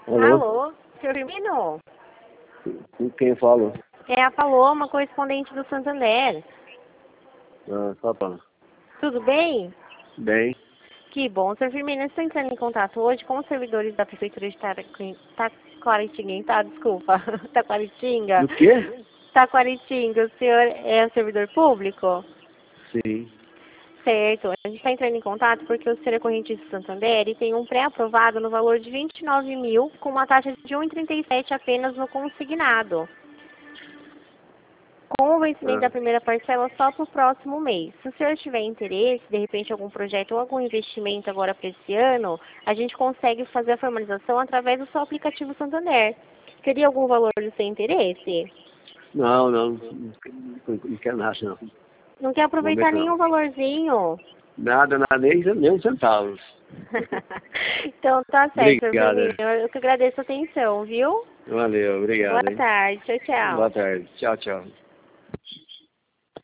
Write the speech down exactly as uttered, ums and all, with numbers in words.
Alô? Alô, senhor Firmino? Com quem falo? É a Paloma, correspondente do Santander. Ah, tá, tá. Tudo bem? Bem. Que bom, senhor Firmino. Eu estou entrando em contato hoje com os servidores da Prefeitura de Taquari- Taquaritinga, tá? Desculpa. Taquaritinga. Do quê? Taquaritinga. O senhor é o servidor público? Sim. Certo. A gente está entrando em contato porque o senhor é correntista do Santander e tem um pré-aprovado no valor de vinte e nove mil, com uma taxa de um vírgula trinta e sete apenas no consignado. Com o vencimento Ah, da primeira parcela só para o próximo mês. Se o senhor tiver interesse, de repente algum projeto ou algum investimento agora para esse ano, a gente consegue fazer a formalização através do seu aplicativo Santander. Teria algum valor do seu interesse? não, não. Não, não quero nada, não. Não quer No aproveitar momento nenhum não. valorzinho? Nada, nada, nem, nem um centavo. Então tá certo, senhor Obrigado. Firmino. Eu que agradeço a atenção, viu? Valeu, Boa obrigado, hein? tarde. Tchau, tchau. Boa tarde. Tchau, tchau.